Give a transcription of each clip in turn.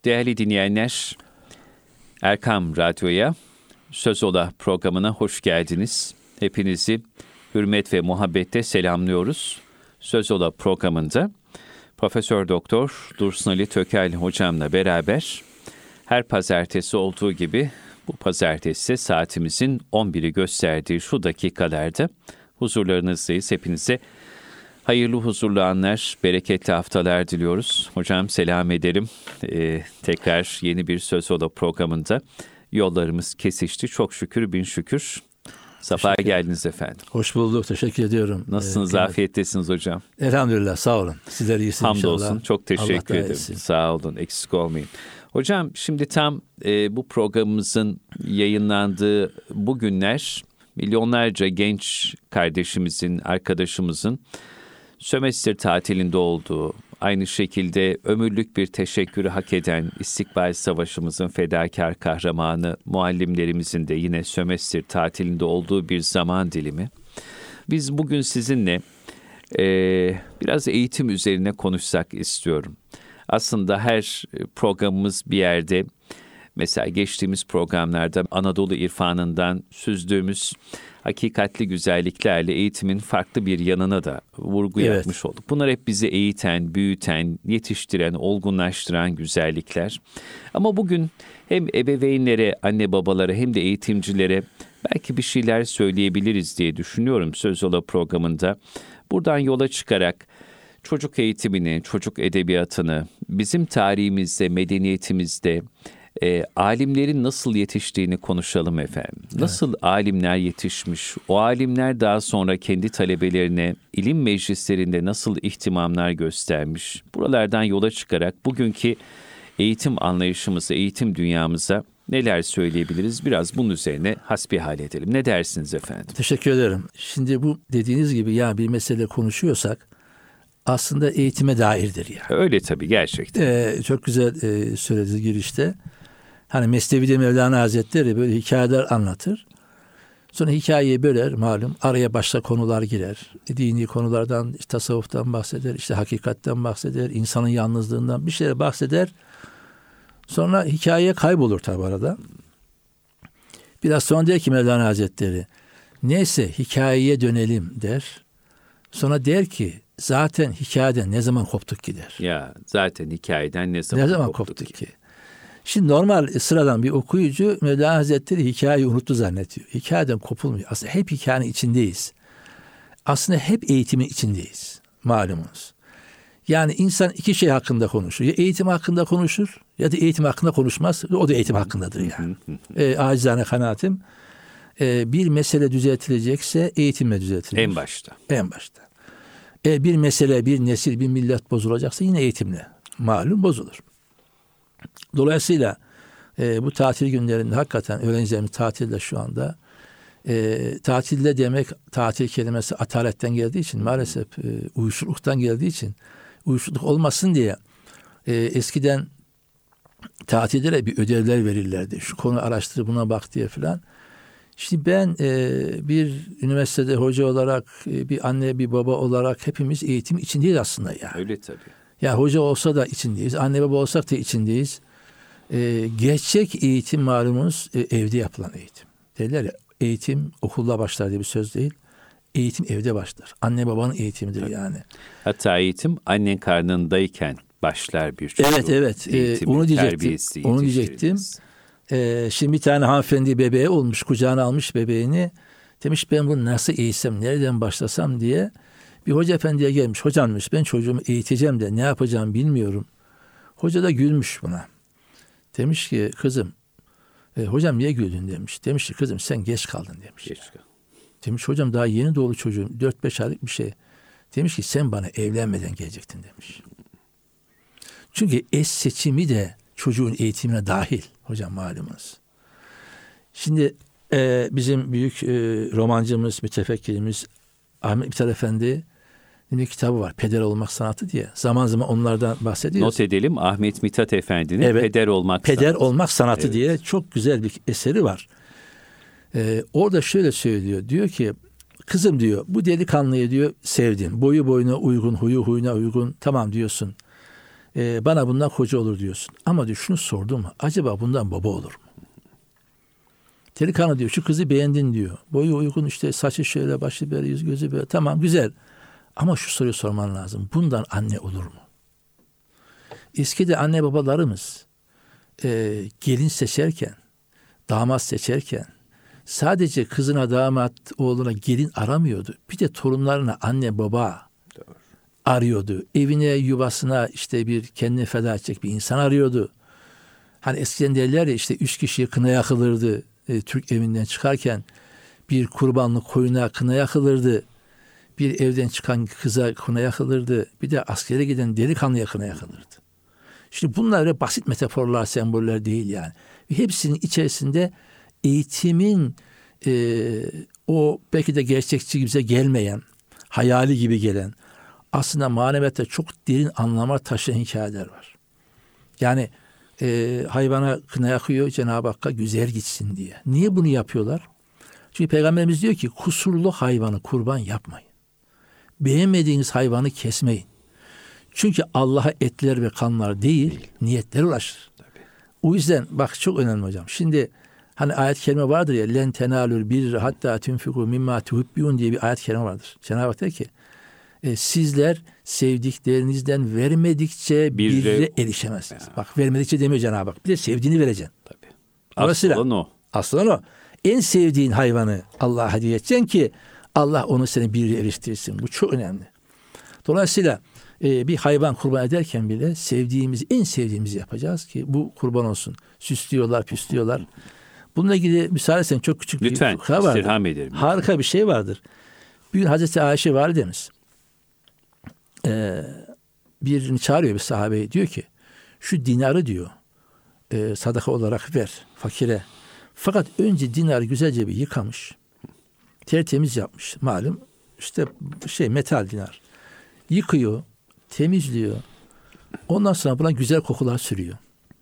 Değerli dinleyenler, Erkam Radyo'ya, Söz Ola programına hoş geldiniz. Hepinizi hürmet ve muhabbetle selamlıyoruz. Söz Ola programında Profesör Doktor Dursun Ali Tökel hocamla beraber her pazartesi olduğu gibi bu pazartesi saatimizin 11'i gösterdiği şu dakikalarda huzurlarınızdayız. Hepinize hayırlı, huzurlu anlar, bereketli haftalar diliyoruz. Hocam selam ederim. Tekrar yeni bir Söz Ola programında yollarımız kesişti. Çok şükür, bin şükür. Safa geldiniz efendim. Hoş bulduk, teşekkür ediyorum. Nasılsınız, afiyettesiniz hocam? Elhamdülillah, sağ olun. Sizler iyisiniz Hamdolsun, inşallah. Hamdolsun, çok teşekkür ederim. Sağ olun, eksik olmayın. Hocam şimdi tam bu programımızın yayınlandığı bu günler milyonlarca genç kardeşimizin, arkadaşımızın sömestr tatilinde olduğu, aynı şekilde ömürlük bir teşekkürü hak eden İstiklal Savaşımızın fedakar kahramanı muallimlerimizin de yine sömestr tatilinde olduğu bir zaman dilimi. Biz bugün sizinle biraz eğitim üzerine konuşsak istiyorum. Aslında her programımız bir yerde, mesela geçtiğimiz programlarda Anadolu irfanından süzdüğümüz hakikatli güzelliklerle eğitimin farklı bir yanına da vurgu yapmış olduk. Bunlar hep bizi eğiten, büyüten, yetiştiren, olgunlaştıran güzellikler. Ama bugün hem ebeveynlere, anne babalara hem de eğitimcilere belki bir şeyler söyleyebiliriz diye düşünüyorum Söz Ola programında. Buradan yola çıkarak çocuk eğitimini, çocuk edebiyatını, bizim tarihimizde, medeniyetimizde alimlerin nasıl yetiştiğini konuşalım efendim. Nasıl alimler yetişmiş, o alimler daha sonra kendi talebelerine ilim meclislerinde nasıl ihtimamlar göstermiş. Buralardan yola çıkarak bugünkü eğitim anlayışımıza, eğitim dünyamıza neler söyleyebiliriz? Biraz bunun üzerine hasbihal edelim. Ne dersiniz efendim? Teşekkür ederim. Şimdi bu dediğiniz gibi ya bir mesele konuşuyorsak aslında eğitime dairdir ya. Öyle tabii, gerçekten. Çok güzel söyledi girişte. Hani Mesnevi'de Mevlana Hazretleri böyle hikayeler anlatır. Sonra hikayeyi böler malum. Araya başka konular girer. Dini konulardan, işte tasavvuftan bahseder, işte hakikatten bahseder, insanın yalnızlığından bir şeyler bahseder. Sonra hikaye kaybolur tabi arada. Biraz sonra der ki Mevlana Hazretleri, neyse hikayeye dönelim der. Sonra der ki zaten hikayeden ne zaman koptuk ki der. Ya zaten hikayeden ne zaman koptuk ki? Şimdi normal sıradan bir okuyucu Mevlana Hazretleri hikayeyi unuttu zannediyor. Hikayeden kopulmuyor. Aslında hep hikayenin içindeyiz. Aslında hep eğitimin içindeyiz. Malumunuz. Yani insan iki şey hakkında konuşur. Ya eğitim hakkında konuşur ya da eğitim hakkında konuşmaz. O da eğitim hakkındadır yani. Acizane kanaatim. Bir mesele düzeltilecekse eğitimle düzeltilir. En başta. Bir mesele, bir nesil, bir millet bozulacaksa yine eğitimle. Malum bozulur. Dolayısıyla bu tatil günlerinde hakikaten öğrencilerimiz tatilde şu anda. Tatilde demek, tatil kelimesi ataletten geldiği için maalesef uyuşukluktan geldiği için uyuşukluk olmasın diye eskiden tatillere bir ödevler verirlerdi. Şu konu araştır, buna bak diye filan. Şimdi ben bir üniversitede hoca olarak, bir anne bir baba olarak hepimiz eğitim içindeyiz aslında ya. Öyle tabii. Ya hoca olsa da içindeyiz, anne baba olsak da içindeyiz. Gerçek eğitim malumunuz evde yapılan eğitim. Derler ya, eğitim okulda başlar diye bir söz değil. Eğitim evde başlar. Anne babanın eğitimidir tabii. Yani. Hatta eğitim annen karnındayken başlar bir çocuğun. Evet. Onu diyecektim. Şimdi bir tane hanımefendi bebeği olmuş, kucağına almış bebeğini. Demiş ben bunu nasıl eğitsem, nereden başlasam diye. Bir hoca efendiye gelmiş. Hocam demiş ben çocuğumu eğiteceğim de ne yapacağım bilmiyorum. Hoca da gülmüş buna. Demiş ki kızım, hocam niye güldün demiş. Demiş ki kızım sen geç kaldın demiş. Demiş hocam daha yeni doğdu çocuğum, 4-5 aylık bir şey. Demiş ki sen bana evlenmeden gelecektin demiş. Çünkü eş seçimi de çocuğun eğitimine dahil hocam malumunuz. Şimdi bizim büyük romancımız, mütefekkirimiz Ahmet Mithat Efendi bir kitabı var. Peder olmak sanatı diye. Zaman zaman onlardan bahsediyoruz. Not edelim Ahmet Mithat Efendi'nin Peder olmak sanatı diye çok güzel bir eseri var. Orada şöyle söylüyor. Diyor ki kızım diyor bu delikanlıyı diyor sevdin. Boyu boyuna uygun, huyu huyuna uygun. Tamam diyorsun. Bana bundan koca olur diyorsun. Ama diyor şunu sordum mu? Acaba bundan baba olur mu? Delikanlı diyor şu kızı beğendin diyor. Boyu uygun, işte saçı şöyle, başı böyle, yüz gözü böyle. Tamam, güzel. Ama şu soruyu sorman lazım. Bundan anne olur mu? Eskide anne babalarımız gelin seçerken, damat seçerken sadece kızına, damat, oğluna gelin aramıyordu. Bir de torunlarına anne baba arıyordu. Evine, yuvasına işte bir kendini feda edecek bir insan arıyordu. Hani eskiden derler ya, işte 3 kişiye kına yakılırdı. Türk evinden çıkarken bir kurbanlık koyuna kına yakılırdı. Bir evden çıkan kıza kına yakılırdı. Bir de askere giden delikanlıya kına yakılırdı. Şimdi bunlar öyle basit metaforlar, semboller değil yani. Hepsinin içerisinde eğitimin o belki de gerçekçi gibi bize gelmeyen, hayali gibi gelen, aslında maneviyatta çok derin anlamlar taşıyan hikayeler var. Yani hayvana kına yakıyor Cenab-ı Hakk'a güzel gitsin diye. Niye bunu yapıyorlar? Çünkü Peygamberimiz diyor ki kusurlu hayvanı kurban yapmayın. Beğenmediğiniz hayvanı kesmeyin. Çünkü Allah'a etler ve kanlar değil, niyetler ulaşır. Tabii. O yüzden bak çok önemli hocam. Şimdi hani ayet-i kerime vardır ya, len tenalul birre hatta tunfiku mimma tuhibbun diye bir ayet-i kerime vardır. Cenab-ı Hak der ki sizler sevdiklerinizden vermedikçe birre erişemezsiniz. Ya. Bak, vermedikçe demiyor Cenab-ı Hak. Bir de sevdiğini vereceksin. Tabii. Aslan o. En sevdiğin hayvanı Allah'a hediye edeceksin ki Allah onu seni birre eriştirsin. Bu çok önemli. Dolayısıyla bir hayvan kurban ederken bile en sevdiğimizi yapacağız ki bu kurban olsun. Süslüyorlar, püslüyorlar. Bununla ilgili müsaade etsen çok küçük bir fıkra vardır. İstirham ederim. Harika bir şey vardır. Bir gün Hazreti Ayşe validemiz birini çağırıyor, bir sahabeyi, diyor ki şu dinarı diyor sadaka olarak ver fakire. Fakat önce dinarı güzelce bir yıkamış. Tertemiz yapmış. Malum işte metal dinar. Yıkıyor, temizliyor. Ondan sonra buna güzel kokular sürüyor.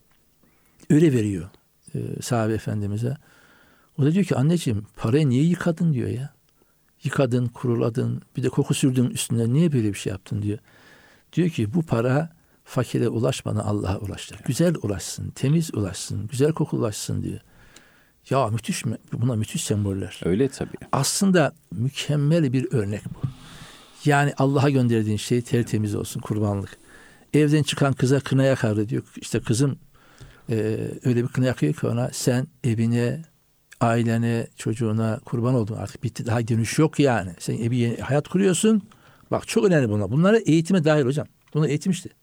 Öyle veriyor sahabe efendimize. O da diyor ki anneciğim, parayı niye yıkadın diyor ya. Yıkadın, kuruladın, bir de koku sürdün üstüne, niye böyle bir şey yaptın diyor. Diyor ki bu para fakire ulaşmadan Allah'a ulaştır. Güzel ulaşsın, temiz ulaşsın, güzel koku ulaşsın diyor. Ya müthiş mi? Buna müthiş semboller. Öyle tabii. Aslında mükemmel bir örnek bu. Yani Allah'a gönderdiğin şey tertemiz olsun, kurbanlık. Evden çıkan kıza kına yakardı diyor. İşte kızım öyle bir kına yakıyor ki ona, sen evine, ailene, çocuğuna kurban oldun. Artık bitti, daha dönüş yok yani. Sen bir hayat kuruyorsun. Bak çok önemli bunlar. Bunlara eğitime dahil hocam. Bunlar eğitim işte.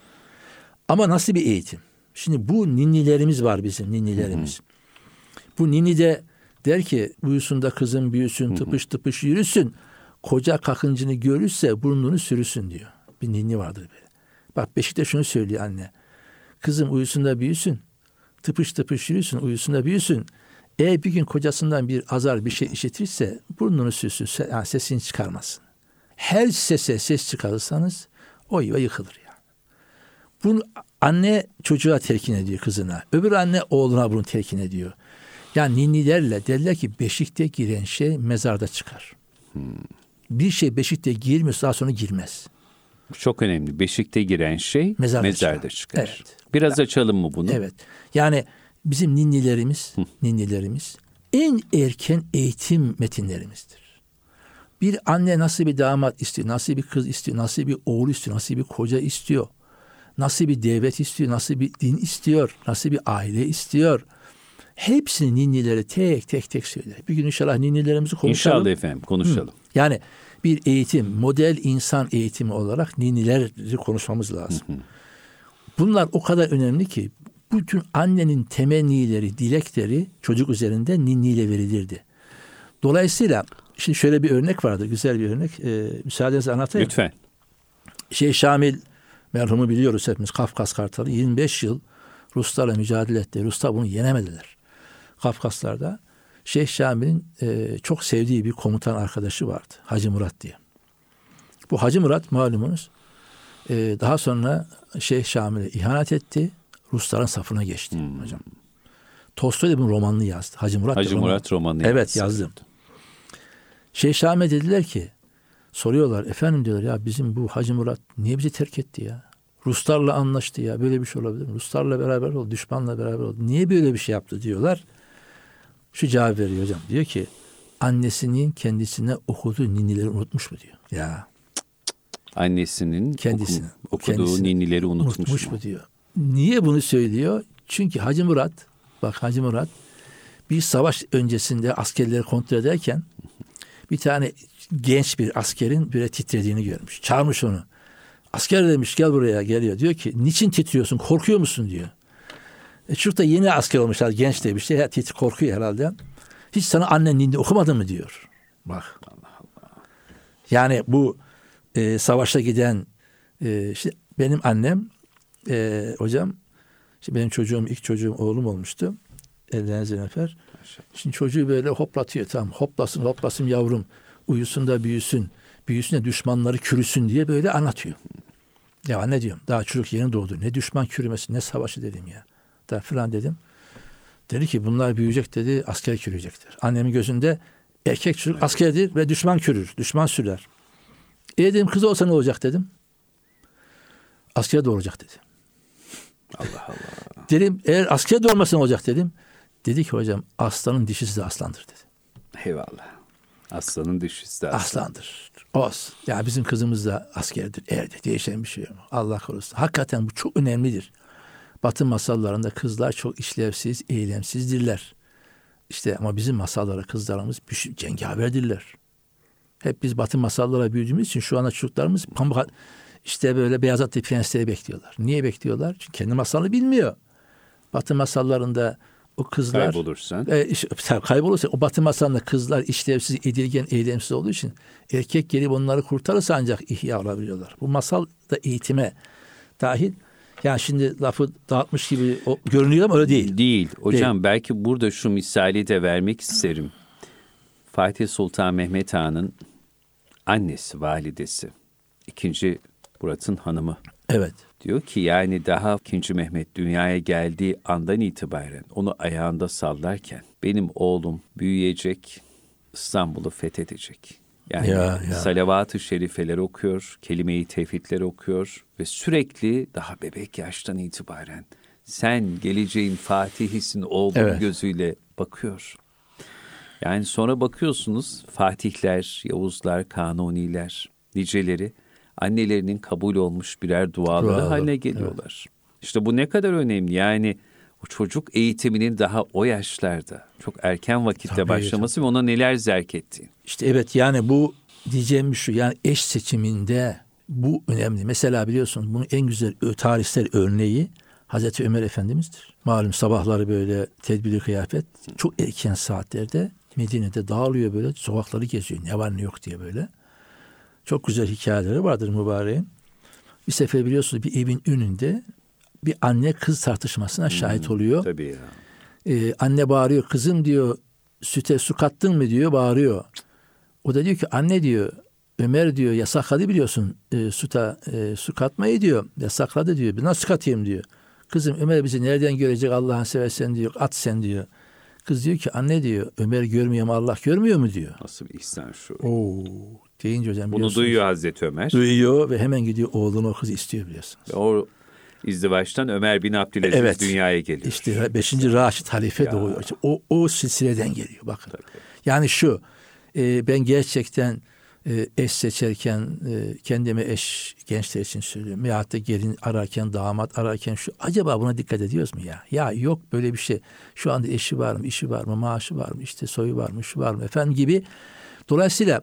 Ama nasıl bir eğitim? Şimdi bu ninnilerimiz var bizim, ninnilerimiz. Bu ninni de der ki uyusun da kızım büyüsün, tıpış tıpış yürüsün. Koca kakıncını görürse burnunu sürüsün diyor. Bir ninni vardır böyle. Bak Beşik'te şunu söylüyor anne. Kızım uyusun da büyüsün. Tıpış tıpış yürüsün, uyusun da büyüsün. Eğer bir gün kocasından bir azar, bir şey işitirse burnunu sürsün, yani sesini çıkarmasın. Her sese ses çıkarırsanız o yuva yıkılır yani. Bunu anne çocuğa telkin ediyor, kızına. Öbür anne oğluna bunu telkin ediyor. Yani ninnilerle derler ki beşikte giren şey mezarda çıkar. Bir şey beşikte girmiyorsa daha sonra girmez. Çok önemli. Beşikte giren şey mezarda çıkar. Evet. Biraz açalım mı bunu? Evet. Yani bizim ninnilerimiz en erken eğitim metinlerimizdir. Bir anne nasıl bir damat istiyor, nasıl bir kız istiyor, nasıl bir oğul istiyor, nasıl bir koca istiyor, nasıl bir devlet istiyor, nasıl bir din istiyor, nasıl bir aile istiyor. Hepsini ninnileri tek söyler. Bir gün inşallah ninnilerimizi konuşalım. İnşallah efendim konuşalım. Yani bir eğitim, model insan eğitimi olarak ninnileri konuşmamız lazım. Bunlar o kadar önemli ki bütün annenin temennileri, dilekleri çocuk üzerinde ninniyle verilirdi. Dolayısıyla şimdi şöyle bir örnek vardı, güzel bir örnek. Müsaadenizle anlatayım. Lütfen. Şamil merhumu biliyoruz hepimiz, Kafkas Kartalı 25 yıl Ruslarla mücadele etti. Ruslar bunu yenemediler. Kafkaslar'da Şeyh Şamil'in çok sevdiği bir komutan arkadaşı vardı. Hacı Murat diye. Bu Hacı Murat malumunuz daha sonra Şeyh Şamil'e ihanet etti. Rusların safına geçti hocam. Tolstoy da bunun romanını yazdı. Hacı Murat romanını yazdı. Evet yazdım. Şeyh Şamil'e dediler ki, soruyorlar efendim diyorlar ya bizim bu Hacı Murat niye bizi terk etti ya? Ruslarla anlaştı ya. Böyle bir şey olabilir mi? Ruslarla beraber oldu. Düşmanla beraber oldu. Niye böyle bir şey yaptı diyorlar. Şu cevap veriyor hocam. Diyor ki annesinin kendisine okuduğu ninnileri unutmuş mu diyor. Ya. Annesinin kendisine okuduğu ninnileri unutmuş mu diyor. Niye bunu söylüyor? Çünkü Hacı Murat bir savaş öncesinde askerleri kontrol ederken bir tane genç bir askerin böyle titrediğini görmüş. Çağırmış onu. Asker demiş gel buraya, geliyor. Diyor ki niçin titriyorsun, korkuyor musun diyor. Çocuk da yeni asker olmuşlar, genç demiş. Korkuyor herhalde. Hiç sana annen ninni okumadı mı diyor. Bak. Allah Allah. Yani bu savaşa giden işte benim annem hocam, işte benim ilk çocuğum oğlum olmuştu. Ellerinizden öper. Şimdi çocuğu böyle hoplatıyor, tamam, hoplasın yavrum, uyusun da büyüsün, büyüsün de düşmanları kürüsün diye böyle anlatıyor. Ya anne diyorum, daha çocuk yeni doğdu, ne düşman kürümesi, ne savaşı dedim ya. Da filan dedim. Dedi ki bunlar büyüyecek dedi, asker kürüyecektir. Annemin gözünde erkek çocuk askerdir ve düşman kürür, düşman sürer. Dedim kız olsa ne olacak dedim. Askere doğuracak dedi. Allah Allah. Dedim eğer askere doğurmasa ne olacak dedim. Dedi ki hocam aslanın dişisi de aslandır dedi. Eyvallah. Aslanın dişisi de aslandır. Olsun. Ya bizim kızımız da askerdir. Erdi. Değişen bir şey yok. Allah korusun. Hakikaten bu çok önemlidir. Batı masallarında kızlar çok işlevsiz, eylemsizdirler. İşte ama bizim masallara kızlarımız cengaverdirler. Hep biz Batı masallara büyüdüğümüz için şu anda çocuklarımız pamuk işte böyle beyaz atlı prensleri bekliyorlar. Niye bekliyorlar? Çünkü kendi masalını bilmiyor. Batı masallarında o kızlar kaybolursa o Batı masalında kızlar işlevsiz, edilgen, eylemsiz olduğu için erkek gelip onları kurtarırsa ancak ihya olabiliyorlar. Bu masal da eğitime dahil. Yani şimdi lafı dağıtmış gibi görünüyor ama öyle değil. Değil. Hocam değil. Belki burada şu misali de vermek isterim. Fatih Sultan Mehmet Han'ın annesi, validesi, 2. Murat'ın hanımı. Evet. Diyor ki yani daha 2. Mehmet dünyaya geldiği andan itibaren onu ayağında sallarken benim oğlum büyüyecek, İstanbul'u fethedecek. Yani salavat-ı şerifeleri okuyor, kelime-i tevhidleri okuyor ve sürekli daha bebek yaştan itibaren sen geleceğin fatihisin oğlum gözüyle bakıyor. Yani sonra bakıyorsunuz Fatihler, Yavuzlar, Kanuniler, niceleri annelerinin kabul olmuş birer duaları haline geliyorlar. Evet. İşte bu ne kadar önemli. Yani o çocuk eğitiminin daha o yaşlarda çok erken vakitte başlaması ve ona neler zerk ettiği. İşte evet, yani bu diyeceğim şu, yani eş seçiminde bu önemli. Mesela biliyorsunuz bunun en güzel tarihsel örneği Hazreti Ömer Efendimiz'dir. Malum sabahları böyle tedbirli kıyafet çok erken saatlerde Medine'de dağılıyor, böyle sokakları geziyor. Ne var ne yok diye böyle. Çok güzel hikayeleri vardır mübareğin. Bir sefer biliyorsunuz bir evin önünde bir anne kız tartışmasına şahit oluyor. Tabii ya. Anne bağırıyor, kızım diyor süte su kattın mı diyor, bağırıyor. O da diyor ki anne diyor, Ömer diyor yasakladı biliyorsun su katmayı diyor, yasakladı diyor. Nasıl katayım diyor. Kızım Ömer bizi nereden görecek, Allah'ını seversen diyor, at sen diyor. Kız diyor ki anne diyor Ömer görmüyor mu, Allah görmüyor mu diyor. Nasıl bir ihsan şu. Deyince hocam bunu duyuyor Hazreti Ömer. Duyuyor ve hemen gidiyor oğlunu, o kızı istiyor biliyorsunuz. O izdivaçtan Ömer bin Abdülaziz dünyaya geliyor. İşte 5. Raşid halife doğuyor. İşte o silsileden geliyor bakın. Tabii. Yani şu ben gerçekten eş seçerken kendime eş gençler için söylüyorum. Ya da gelin ararken, damat ararken acaba buna dikkat ediyoruz mu ya? Ya yok böyle bir şey. Şu anda eşi var mı, işi var mı, maaşı var mı, işte soyu var mı, şu var mı efendim gibi. Dolayısıyla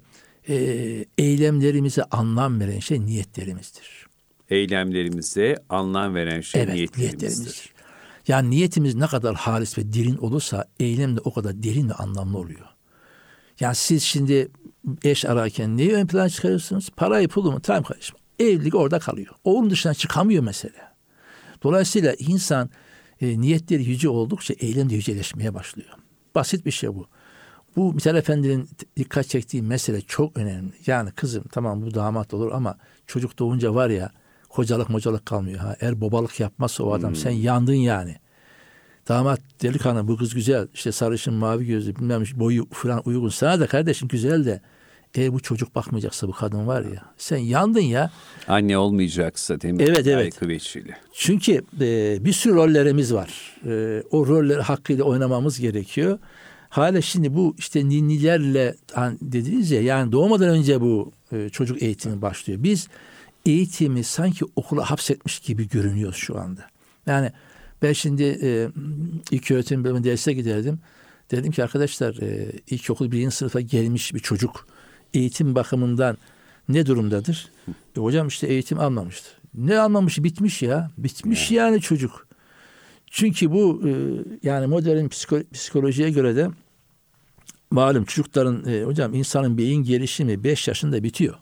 eylemlerimize anlam veren şey niyetlerimizdir. Eylemlerimize anlam veren şey niyetlerimizdir. Yani niyetimiz ne kadar halis ve derin olursa eylem de o kadar derin ve anlamlı oluyor. Yani siz şimdi eş ararken neyi ön plana çıkarıyorsunuz? Parayı, pulu mu? Tamam kardeşim. Evlilik orada kalıyor. Onun dışına çıkamıyor mesela. Dolayısıyla insan niyetleri yüce oldukça eylem de yüceleşmeye başlıyor. Basit bir şey bu. Bu Mithat Efendi'nin dikkat çektiği mesele çok önemli. Yani kızım tamam bu damat olur ama çocuk doğunca var ya kocalık kalmıyor. Eğer babalık yapmazsa o adam sen yandın yani. Damat delikanlı bu kız güzel işte sarışın mavi gözlü bilmem boyu falan uygun. Sana da kardeşim güzel de Eğer bu çocuk bakmayacaksa bu kadın var ya, sen yandın ya. Anne olmayacaksa değil mi? Evet. Çünkü bir sürü rollerimiz var. O rolleri hakkıyla oynamamız gerekiyor. Hala şimdi bu işte ninnilerle dediniz ya, yani doğmadan önce bu çocuk eğitimi başlıyor. Biz eğitimi sanki okula hapsetmiş gibi görünüyoruz şu anda. Yani ben şimdi ilköğretim bölümünde derse giderdim. Dedim ki arkadaşlar, ilkokul 1. sınıfa gelmiş bir çocuk eğitim bakımından ne durumdadır? Hocam işte eğitim almamıştı. Ne almamış? Bitmiş ya. Bitmiş yani çocuk. Çünkü bu yani modern psikolojiye göre de malum çocukların hocam insanın beyin gelişimi 5 yaşında bitiyor.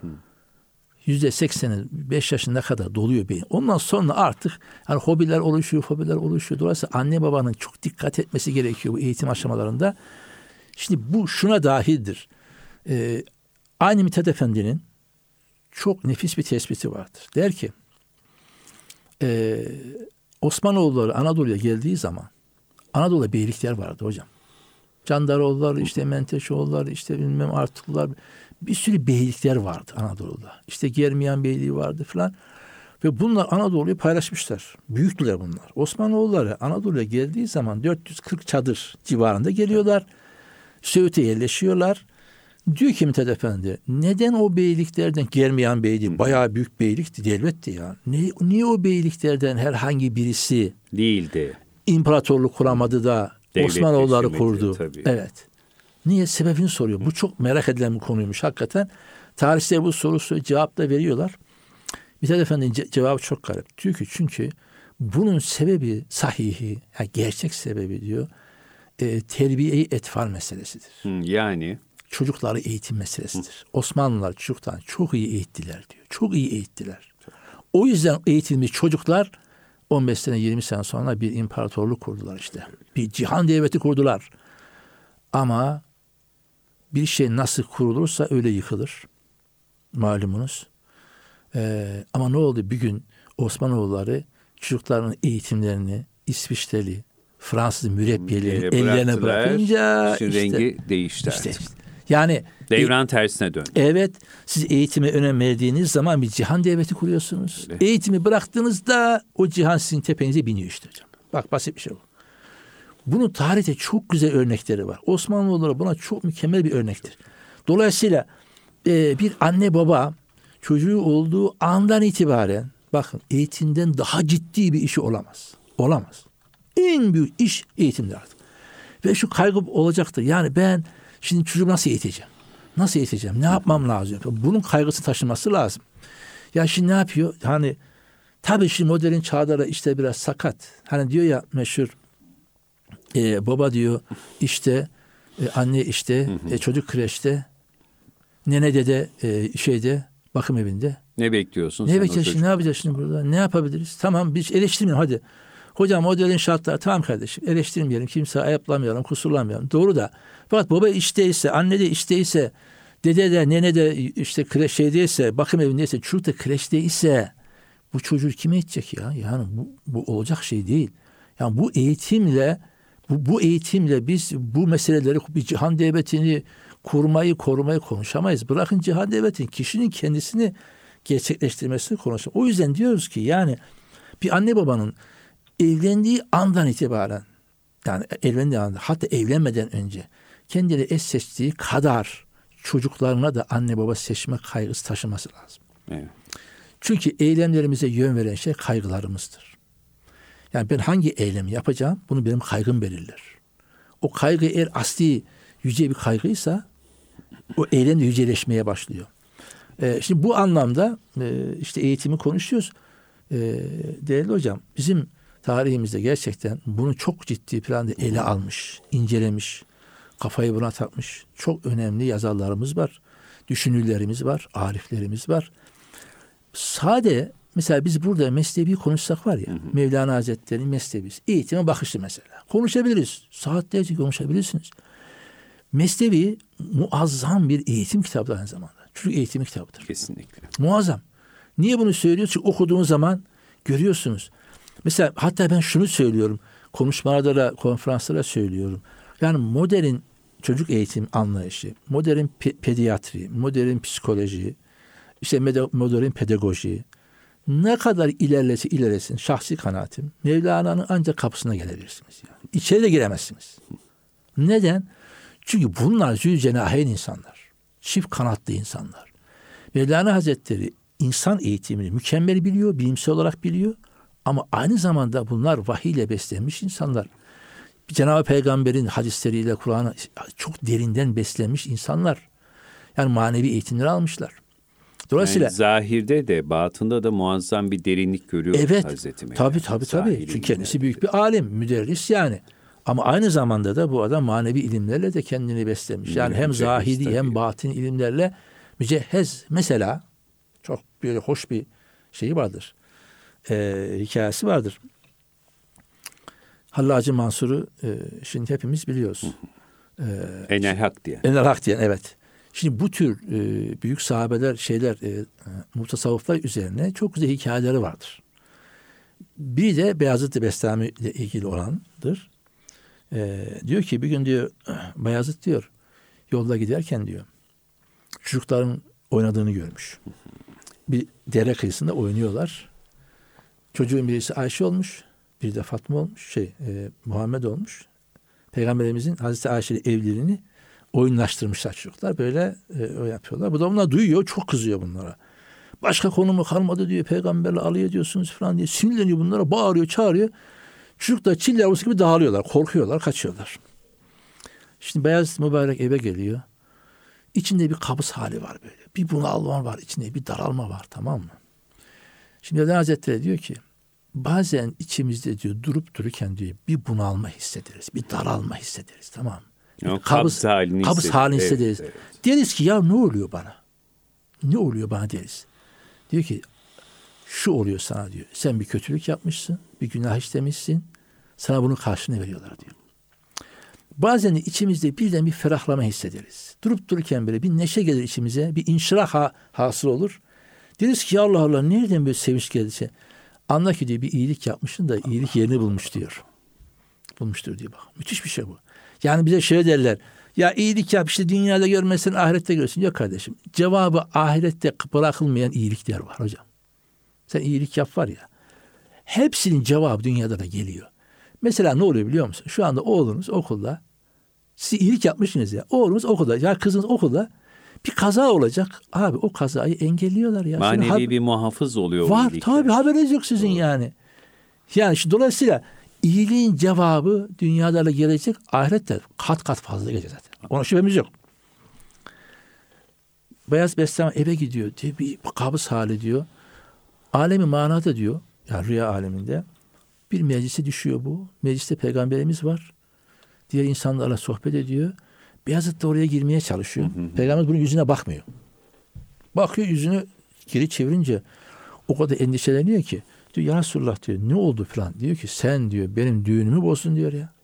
%80'i 5 yaşına kadar doluyor beyin. Ondan sonra artık yani hobiler oluşuyor. Dolayısıyla anne babanın çok dikkat etmesi gerekiyor bu eğitim aşamalarında. Şimdi bu şuna dahildir. Aynı Mithat Efendi'nin çok nefis bir tespiti vardır. Der ki Osmanoğulları Anadolu'ya geldiği zaman Anadolu'da beylikler vardı hocam. Candaroğulları, işte Menteşoğulları, işte bilmem Artuklular, bir sürü beylikler vardı Anadolu'da. İşte Germiyan Beyliği vardı falan. Ve bunlar Anadolu'yu paylaşmışlar. Büyüktüler bunlar. Osmanoğulları Anadolu'ya geldiği zaman 440 çadır civarında geliyorlar. Söğüt'e yerleşiyorlar. Diyor ki Mithat Efendi, neden o beyliklerden, Germiyan Beyliği bayağı büyük beylikti, devletti ya. Niye o beyliklerden herhangi birisi değildi, imparatorluk kuramadı da devlet Osmanoğulları kurdu? Tabii. Evet. Niye? Sebebini soruyor. Bu çok merak edilen bir konuymuş hakikaten. Tarihçiler bu sorusu cevap da veriyorlar. Mithat Efendi'nin cevabı çok garip. Diyor ki çünkü bunun sebebi sahihi, yani gerçek sebebi diyor, terbiye-i etfal meselesidir. Yani çocukları eğitim meselesidir. Osmanlılar çocuktan çok iyi eğittiler diyor. Çok iyi eğittiler. O yüzden eğitilmiş çocuklar 15 sene 20 sene sonra bir imparatorluk kurdular işte. Bir cihan devleti kurdular. Ama bir şey nasıl kurulursa öyle yıkılır. Malumunuz. Ama ne oldu? Bir gün Osmanoğulları çocukların eğitimlerini İsviçreli, Fransız mürebbiyeleri ellerine bırakınca işte rengi değişti artık. Yani devran tersine döndü. Evet, siz eğitime önem verdiğiniz zaman bir cihan devleti kuruyorsunuz. Evet. Eğitimi bıraktığınızda o cihan sizin tepenize biniyor işte hocam. Bak basit bir şey bu. Bunun tarihte çok güzel örnekleri var. Osmanlıoğulları buna çok mükemmel bir örnektir. Dolayısıyla bir anne baba çocuğu olduğu andan itibaren bakın eğitimden daha ciddi bir işi olamaz. Olamaz. En büyük iş eğitimdir artık. Ve şu kaygı olacaktır. Yani ben şimdi çocuğu nasıl eğiteceğim? Nasıl eğiteceğim? Ne yapmam lazım? Bunun kaygısı taşıması lazım. Ya şimdi ne yapıyor? Hani tabii şimdi modern çağda işte biraz sakat. Hani diyor ya meşhur baba diyor işte anne işte çocuk kreşte, nene dede şeyde bakım evinde. Ne bekliyorsun? Ne bekliyorsun? Ne yapacağız şimdi burada? Ne yapabiliriz? Tamam biz eleştirmeyelim hadi. Hocam modern şartlar tamam kardeşim eleştirmeyelim. Kimse ayıplamayalım, kusurlamayalım. Doğru da. Fakat baba işteyse, anne de işteyse, dede de, nene de işte kreşteyse, bakım evindeyse, çocuk da kreşteyse bu çocuğu kime edecek ya? Yani bu olacak şey değil. Yani bu eğitimle biz bu meseleleri, bir cihan devletini korumayı konuşamayız. Bırakın cihan devletini, kişinin kendisini gerçekleştirmesini konuşalım. O yüzden diyoruz ki yani bir anne babanın evlendiği andan itibaren, yani evlendiği anda, hatta evlenmeden önce kendileri eş seçtiği kadar çocuklarına da anne baba seçme kaygısı taşıması lazım. Evet. Çünkü eylemlerimize yön veren şey kaygılarımızdır. Yani ben hangi eylemi yapacağım bunu benim kaygım belirler. O kaygı eğer asli yüce bir kaygıysa o eylem de yüceleşmeye başlıyor. Şimdi bu anlamda işte eğitimi konuşuyoruz. Değerli hocam bizim tarihimizde gerçekten bunu çok ciddi planda ele almış, incelemiş, kafayı buna takmış çok önemli yazarlarımız var, düşünürlerimiz var, ariflerimiz var. Sade mesela biz burada Mesnevi konuşsak var ya, Mevlana Hazretleri'nin Mesnevisi, eğitime bakışlı mesela. Konuşabiliriz, saatlerce konuşabilirsiniz. Mesnevi muazzam bir eğitim kitabı aynı zamanda. Çocuk eğitimi kitabıdır. Kesinlikle. Muazzam. Niye bunu söylüyoruz? Çünkü okuduğun zaman görüyorsunuz. Mesela hatta ben şunu söylüyorum. Konuşmalarda, konferanslara söylüyorum. Yani modern çocuk eğitim anlayışı, modern pediatri, modern psikoloji, işte modern pedagoji ne kadar ilerlesin şahsi kanaatim Mevlana'nın ancak kapısına gelebilirsiniz. Yani. İçeri de giremezsiniz. Neden? Çünkü bunlar zülcenaheyn insanlar. Çift kanatlı insanlar. Mevlana Hazretleri insan eğitimini mükemmel biliyor, bilimsel olarak biliyor. Ama aynı zamanda bunlar vahiyle beslenmiş insanlar. Cenab-ı Peygamber'in hadisleriyle Kur'an'ı çok derinden beslenmiş insanlar. Yani manevi eğitimleri almışlar. Dolayısıyla yani zahirde de batında da muazzam bir derinlik görüyor Hazreti Mevlana. Tabii. Çünkü kendisi büyük bir alim, müderris yani. Ama aynı zamanda da bu adam manevi ilimlerle de kendini beslemiş. Yani hem zahiri hem batın ilimlerle mücehhez. Mesela çok böyle hoş bir şeyi vardır. Hikayesi vardır. Hallacı Mansur'u şimdi hepimiz biliyoruz. Enel Hak diyen. Enel Hak diyen, evet. Şimdi bu tür büyük sahabeler mutasavvıflar üzerine çok güzel hikayeleri vardır. Bir de Beyazıt Bestami ile ilgili olandır. Diyor ki bir gün diyor Beyazıt diyor yolda giderken diyor çocukların oynadığını görmüş. Bir dere kıyısında oynuyorlar. Çocuğun birisi Ayşe olmuş, bir de Fatma olmuş, Muhammed olmuş. Peygamberimizin Hazreti Ayşe ile evliliğini oyunlaştırmışlar çocuklar. Böyle yapıyorlar. Bu da bunlar duyuyor, çok kızıyor bunlara. Başka konu mu kalmadı diyor, peygamberle alay ediyorsunuz falan diye sinirleniyor bunlara, bağırıyor, çağırıyor. Çocuklar çil yavrusu gibi dağılıyorlar, korkuyorlar, kaçıyorlar. Şimdi Beyazıt mübarek eve geliyor. İçinde bir kabus hali var böyle. Bir bunalma var içinde, bir daralma var, tamam mı? Şimdi Mevlana Hazretleri diyor ki bazen içimizde diyor durup dururken diyor bir bunalma hissederiz, bir daralma hissederiz, tamam mı? Yani kabz halini hissederiz. Evet. Deriz ki ya ne oluyor bana? Ne oluyor bana deriz. Diyor ki şu oluyor sana diyor. Sen bir kötülük yapmışsın, bir günah işlemişsin. Sana bunun karşılığını veriyorlar diyor. Bazen de içimizde birden bir ferahlama hissederiz. Durup dururken böyle bir neşe gelir içimize, bir inşirah hasıl olur. Deriz ki ya Allah Allah nereden böyle sevinç geldiyse. Anla ki diyor bir iyilik yapmışsın da iyilik yerini bulmuş diyor. Bulmuştur diyor bak. Müthiş bir şey bu. Yani bize şöyle derler. Ya iyilik yap işte dünyada görmezsen ahirette görürsün. Yok kardeşim. Cevabı ahirette bırakılmayan iyilikler var hocam. Sen iyilik yap var ya. Hepsinin cevabı dünyada da geliyor. Mesela ne oluyor biliyor musun? Şu anda oğlunuz okulda. Siz iyilik yapmışsınız ya. Oğlunuz okulda ya kızınız okulda. Bir kaza olacak. Abi o kazayı engelliyorlar ya. Manevi bir muhafız oluyor. Var tabii haberiniz yok sizin yani. Yani dolayısıyla iyiliğin cevabı dünyada da gelecek. Ahirette kat kat fazla gelecek zaten. Ona şüphemiz yok. Beyaz Bestami eve gidiyor diyor. Bir kabus hali diyor. Alemi manada diyor. Yani rüya aleminde. Bir meclise düşüyor bu. Mecliste peygamberimiz var. Diğer insanlarla sohbet ediyor. Beyazıt da oraya girmeye çalışıyor. Peygamber bunun yüzüne bakmıyor. Bakıyor yüzünü geri çevirince o kadar endişeleniyor ki diyor ya Resulullah diyor ne oldu falan. Diyor ki sen diyor benim düğünümü bozdun diyor ya.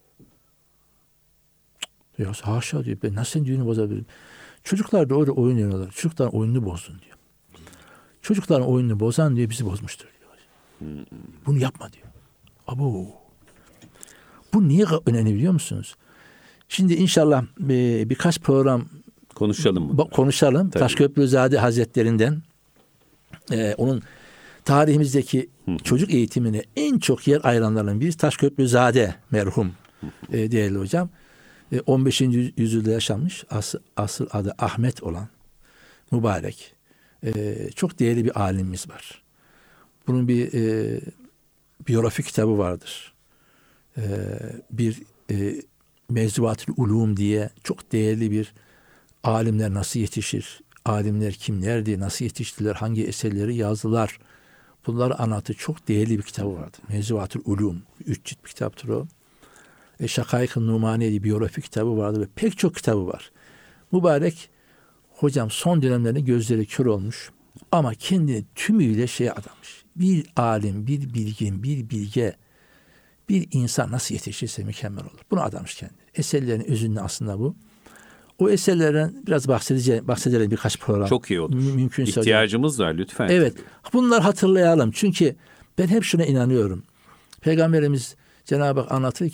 Ya haşa diyor ben nasıl senin düğünü bozabilirim. Çocuklar da orada oyun oynuyorlar. Çocukların oyununu bozdun diyor. Çocukların oyununu bozan diyor bizi bozmuştur diyor. Bunu yapma diyor. Abo. Bu niye önemli biliyor musunuz? Şimdi inşallah birkaç program konuşalım mı? Konuşalım. Taşköprüzade Hazretlerinden onun tarihimizdeki çocuk eğitimine en çok yer ayıranlarından birisi Taşköprüzade merhum değerli hocam. 15. yüzyılda yaşanmış. Asıl adı Ahmet olan mübarek. Çok değerli bir alimimiz var. Bunun bir biyografi kitabı vardır. Bir Mevzuat-ül Ulum diye çok değerli bir alimler nasıl yetişir, alimler kimlerdi, nasıl yetiştiler, hangi eserleri yazdılar. Bunları anlattığı çok değerli bir kitabı vardır. Mevzuat-ül Ulum, 3 cilt bir kitaptır o. Şakayık-ı Numaniye diye biyografi kitabı vardır ve pek çok kitabı var. Mübarek hocam son dönemlerinde gözleri kör olmuş ama kendini tümüyle adamış. Bir alim, bir bilgin, bir bilge, bir insan nasıl yetişirse mükemmel olur. Bunu adamış kendini. Eserlerin özünde aslında bu. O eserlerden biraz bahsedelim birkaç program. Çok iyi olur. Mümkünse İhtiyacımız var lütfen. Evet. Bunları hatırlayalım. Çünkü ben hep şuna inanıyorum. Peygamberimiz Cenab-ı Hak anlatırken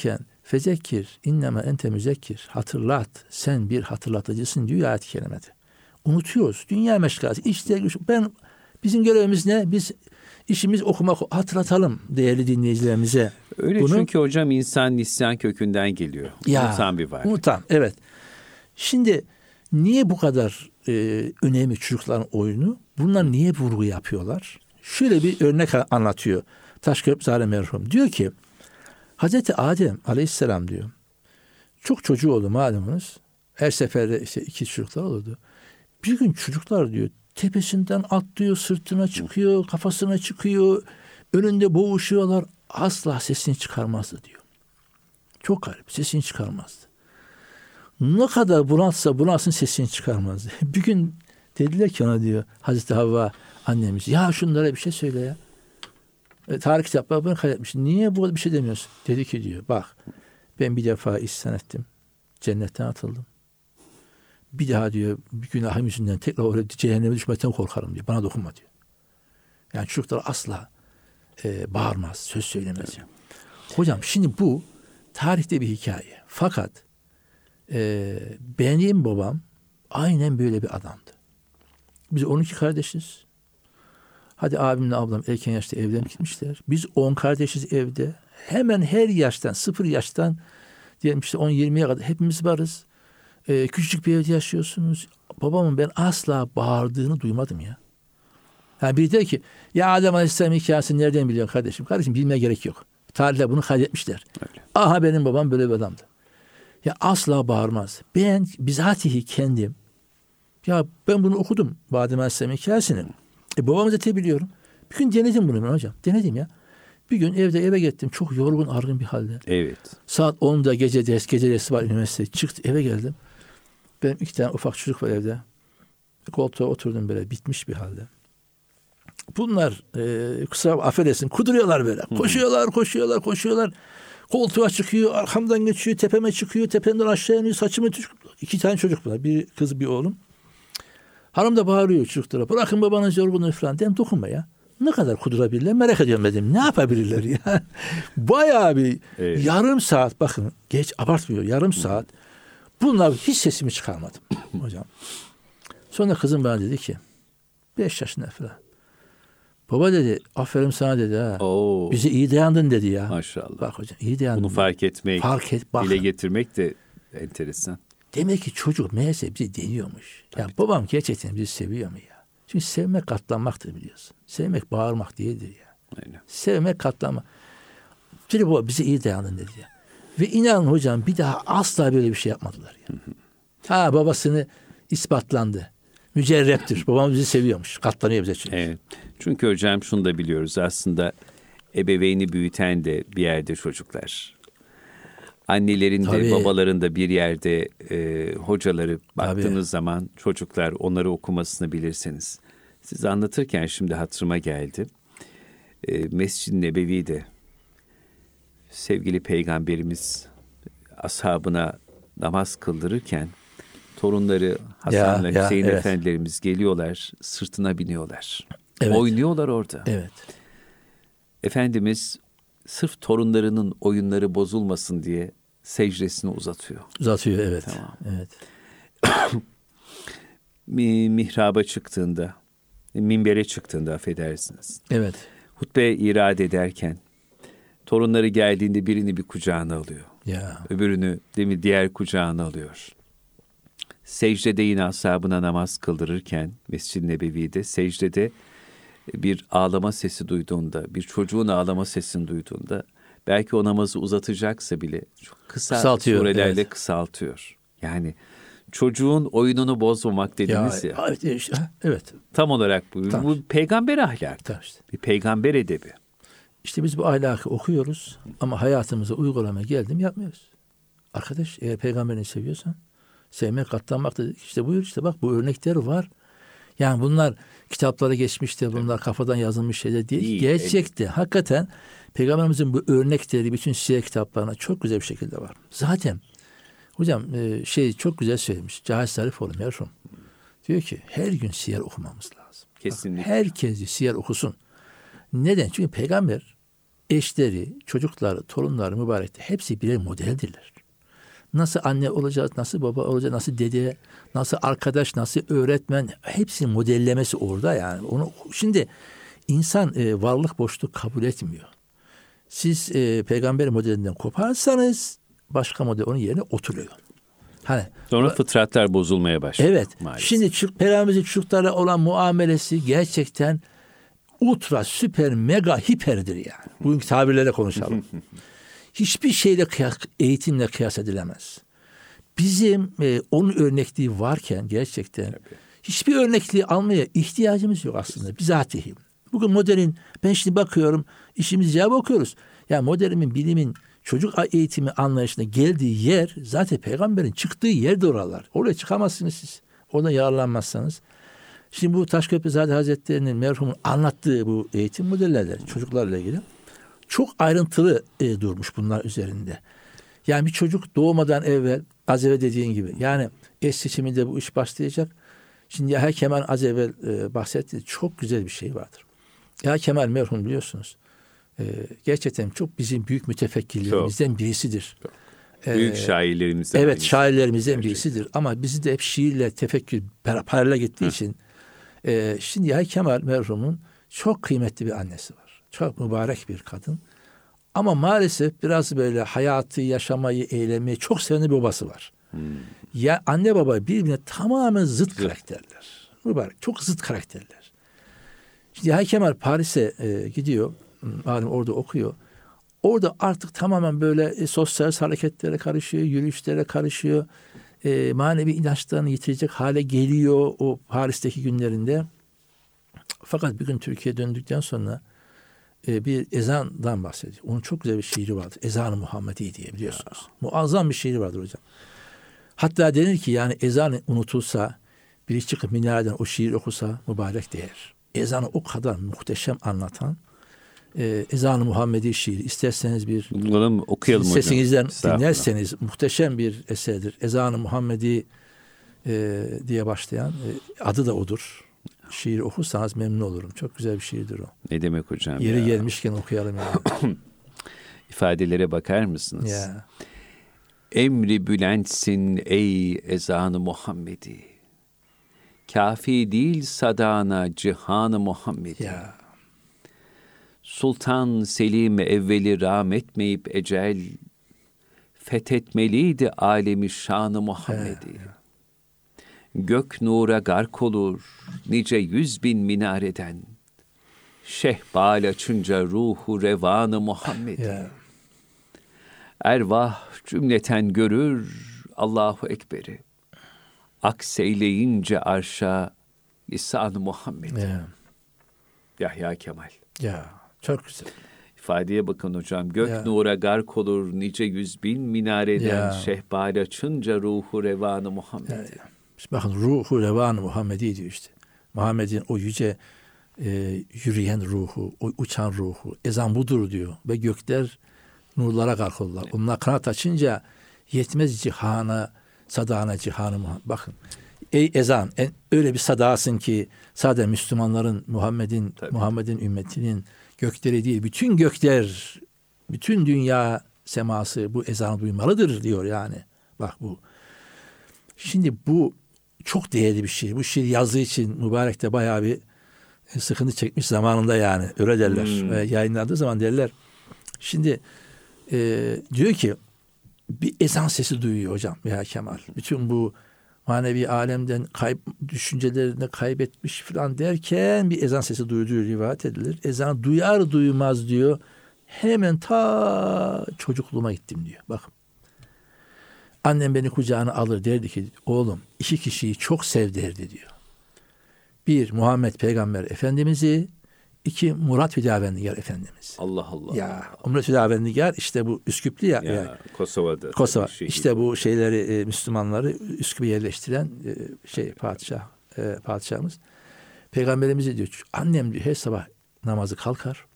Fezekkir innema ente müzekkir. Hatırlat. Sen bir hatırlatıcısın diyor ayet-i kerimede. Unutuyoruz. Dünya meşgalesi. İşte bizim görevimiz ne? Biz işimiz okumak, hatırlatalım değerli dinleyicilerimize. Öyle bunu, çünkü hocam insan nisyan kökünden geliyor. Unutan bir var. Unutan, evet. Şimdi niye bu kadar önemli çocukların oyunu? Bunlar niye vurgu yapıyorlar? Şöyle bir örnek anlatıyor Taşköprü Zahra merhum. Diyor ki Hazreti Adem Aleyhisselam diyor. Çok çocuğu oldu malumunuz. Her seferde işte 2 çocuklar olurdu. Bir gün çocuklar diyor tepesinden atlıyor, sırtına çıkıyor, kafasına çıkıyor. Önünde boğuşuyorlar. Asla sesini çıkarmazdı diyor. Çok garip. Sesini çıkarmazdı. Ne kadar bunalsın sesini çıkarmazdı. Bir gün dediler ki ona diyor Hazreti Havva annemiz ya şunlara bir şey söyle ya. Tarih kitapları bunu kaydetmiş. Niye bu bir şey demiyorsun? Dedi ki diyor bak ben bir defa isyan ettim. Cennetten atıldım. Bir daha diyor bir günahım yüzünden tekrar oraya cehenneme düşmekten korkarım diyor. Bana dokunma diyor. Yani çocuklar asla bağırmaz, söz söylemez. Evet. Hocam şimdi bu tarihte bir hikaye. Fakat benim babam aynen böyle bir adamdı. Biz 12 kardeşiz. Hadi abimle ablam erken yaşta evlenip gitmişler. Biz 10 kardeşiz evde. Hemen her yaştan, 0 yaştan diyelim işte 10-20'ye kadar hepimiz varız. Küçücük bir evde yaşıyorsunuz. Babamın ben asla bağırdığını duymadım ya. Yani biri der ki ya Adem Aleyhisselam hikayesini nereden biliyorsun kardeşim? Kardeşim bilmeye gerek yok. Tarihler bunu kaydetmişler. Öyle. Aha benim babam böyle bir adamdı. Ya asla bağırmaz. Ben bizatihi kendim ya ben bunu okudum. Adem Aleyhisselam hikayesini. Babamızı da biliyorum. Bir gün denedim bunu ben hocam. Denedim ya. Bir gün eve gittim. Çok yorgun, argın bir halde. Evet. Saat 10'da gece dersi var üniversite. Çıktı eve geldim. Benim 2 tane ufak çocuk var evde. Koltuğa oturdum böyle bitmiş bir halde. Bunlar kusura affedersin kuduruyorlar böyle. Koşuyorlar. Koltuğa çıkıyor, arkamdan geçiyor, tepeme çıkıyor, tepemden aşağı iniyor, saçımı tutuyor. 2 tane çocuk bunlar. Bir kız bir oğlum. Hanım da bağırıyor çocuklara. Bırakın babanız yorgunluğu falan. Dedim dokunma ya. Ne kadar kudurabilirler merak ediyorum dedim. Ne yapabilirler ya? Bayağı bir yarım saat bakın geç abartmıyor yarım saat. Bunlar hiç sesimi çıkarmadım hocam. Sonra kızım bana dedi ki 5 yaşında falan. Baba dedi aferin sana dedi ha. Bize iyi dayandın dedi ya. Maşallah. Bak hocam iyi dayandın. Bunu fark etmek, dile getirmek de enteresan. Demek ki çocuk meğerse bizi deniyormuş. Ya babam gerçekten bizi seviyor mu ya? Çünkü sevmek katlanmaktır biliyorsun. Sevmek bağırmak değildir ya. Aynen. Sevmek katlanmak. Dedi baba bize iyi dayandın dedi ya. Ve inanın hocam bir daha asla böyle bir şey yapmadılar ya. Babasını ispatlandı. Mücerreptir. Babam bizi seviyormuş. Katlanıyor bize çünkü. Evet. Çünkü hocam şunu da biliyoruz aslında ebeveyni büyüten de bir yerde çocuklar. Annelerin de babaların da bir yerde hocaları baktığınız zaman çocuklar onları okumasını bilirseniz. Siz anlatırken şimdi hatırıma geldi. Mescid-i Nebevi'de sevgili Peygamberimiz ashabına namaz kıldırırken torunları Hasan'la Hüseyin efendilerimiz geliyorlar, sırtına biniyorlar. Evet. Oynuyorlar orada. Evet. Efendimiz sırf torunlarının oyunları bozulmasın diye secdesini uzatıyor. Uzatıyor evet. Tamam. Evet. Mihraba çıktığında, minbere çıktığında affedersiniz. Evet. Hutbe irade ederken torunları geldiğinde birini bir kucağına alıyor. Ya. Öbürünü diğer kucağına alıyor. Secdede yine ashabına namaz kıldırırken Mescid-i Nebevi'de secdede bir ağlama sesi duyduğunda, bir çocuğun ağlama sesini duyduğunda belki o namazı uzatacaksa bile çok kısa surelerle kısaltıyor. Yani çocuğun oyununu bozmamak dediğiniz ya. Evet. Tam olarak bu. Tamam. Bu peygamber ahlakı. Tamam işte. Bir peygamber edebi. İşte biz bu ahlakı okuyoruz ama hayatımıza uygulamaya geldim yapmıyoruz. Arkadaş eğer peygamberini seviyorsan sevmek katlanmak dedik. İşte buyur işte bak bu örnekler var. Yani bunlar kitaplara geçmişti. Bunlar kafadan yazılmış şeyler değil. Gerçekte hakikaten Peygamberimizin bu örnekleri bütün siyer kitaplarına çok güzel bir şekilde var. Zaten hocam çok güzel söylemiş. Cahit Zarifoğlu merhum. Diyor ki her gün siyer okumamız lazım. Kesinlikle. Bak, herkes siyer okusun. Neden? Çünkü peygamber eşleri, çocukları, torunları mübarekte hepsi birer modeldirler. Nasıl anne olacağız, nasıl baba olacağız, nasıl dede, nasıl arkadaş, nasıl öğretmen, hepsinin modellemesi orada yani. Onu şimdi insan varlık boşluğu kabul etmiyor. Siz peygamber modelinden koparsanız başka model onun yerine oturuyor. Hani sonra fıtratlar bozulmaya başlıyor. Evet. Maalesef. Şimdi peygamberimizin çocuklara olan muamelesi gerçekten ultra, süper, mega, hiperdir yani. Bugünkü tabirlerle konuşalım. Hiçbir şeyle eğitimle kıyas edilemez. Bizim onun örnekliği varken gerçekten hiçbir örnekliği almaya ihtiyacımız yok aslında. Bizatihi. Bugün modelin, ben şimdi bakıyorum, işimizi cevap okuyoruz. Yani modelin, bilimin, çocuk eğitimi anlayışına geldiği yer zaten peygamberin çıktığı yerdir oralar. Oraya çıkamazsınız siz. Oradan yararlanmazsanız. Şimdi bu Taşköprüzade Hazretleri'nin merhumun anlattığı bu eğitim modellerle çocuklarla ilgili çok ayrıntılı durmuş bunlar üzerinde. Yani bir çocuk doğmadan evvel az evvel dediğin gibi yani eş seçiminde bu iş başlayacak. Şimdi Yahya Kemal az evvel bahsettiği çok güzel bir şey vardır. Yahya Kemal merhum biliyorsunuz. Gerçekten çok bizim büyük mütefekkirlerimizden birisidir. Büyük şairlerimizden. Evet, şairlerimizden birisidir. Ama bizi de hep şiirle, tefekkür paralel gittiği için şimdi Yahya Kemal merhumun çok kıymetli bir annesi var. Çok mübarek bir kadın. Ama maalesef biraz böyle hayatı, yaşamayı, eğlenmeyi çok seven bir babası var. Ya anne baba birbirine tamamen zıt karakterler. Mübarek, çok zıt karakterler. Şimdi Yahya Kemal Paris'e gidiyor. Malum orada okuyor. Orada artık tamamen böyle sosyal hareketlere karışıyor, yürüyüşlere karışıyor. Manevi inançlarını yitirecek hale geliyor o Paris'teki günlerinde. Fakat bir gün Türkiye'ye döndükten sonra bir ezandan bahsediyor. Onun çok güzel bir şiiri vardır. Ezan-ı Muhammedi diye biliyorsunuz. Muazzam bir şiiri vardır hocam. Hatta denir ki yani ezan unutulsa, biri çıkıp minareden o şiir okusa mübarek değer. Ezanı o kadar muhteşem anlatan Ezan-ı Muhammedi şiiri. İsterseniz bir okuyalım sesinizden dinlerseniz muhteşem bir eserdir. Ezan-ı Muhammedi diye başlayan adı da odur. Şiir okursanız memnun olurum. Çok güzel bir şiirdir o. Ne demek hocam? Yeri gelmişken okuyalım yani. İfadelere bakar mısınız? Ya. Emri bülentsin ey ezan-ı Muhammedi. Kafi değil sadana cihan-ı Muhammedi. Ya. Sultan Selim evveli rahmetmeyip ecel, fethetmeliydi alemi şanı Muhammed'i. Gök nura gark olur, nice 100.000 minareden. Şehbal açınca ruhu revanı Muhammed'i. Ervah cümleten görür Allahu Ekber'i. Akseyleyince arşa lisan-ı Muhammed'i. Yahya Kemal. Ya. Çok güzel. İfadeye bakın hocam. Gök nura gark olur nice 100.000 minareden. Şehbal açınca ruhu revanı Muhammed. Bakın ruhu revanı Muhammedi diyor işte. Muhammed'in o yüce yürüyen ruhu, o uçan ruhu. Ezan budur diyor. Ve gökler nurlara gark olurlar. Onlar kanat açınca yetmez cihana, sadana cihanı Muhammed. Bakın. Ey ezan, öyle bir sadasın ki sadece Müslümanların, Muhammed'in ümmetinin gökleri değil, bütün gökler, bütün dünya seması bu ezanı duymalıdır diyor yani. Bak bu. Şimdi bu çok değerli bir şiir. Bu şiir yazdığı için mübarek de bayağı bir sıkıntı çekmiş zamanında yani. Öyle derler. Yayınlandığı zaman derler. Şimdi diyor ki bir ezan sesi duyuyor hocam ya Kemal. Bütün bu manevi alemden düşüncelerini kaybetmiş falan derken bir ezan sesi duyduğu rivayet edilir. Ezan duyar duymaz diyor. Hemen ta çocukluğuma gittim diyor. Bakın. Annem beni kucağına alır derdi ki oğlum 2 kişiyi çok sev derdi diyor. 1 Muhammed Peygamber Efendimiz'i, 2 Murat Hüdavendigar Efendimiz. Allah Allah. Ya Murat Hüdavendigar işte bu Üsküplü ya. Yani, Kosova'da. Kosova. İşte bu şeyleri Müslümanları Üsküp'e yerleştiren padişahımız. Peygamberimize diyor annem diyor her sabah namazı kalkar.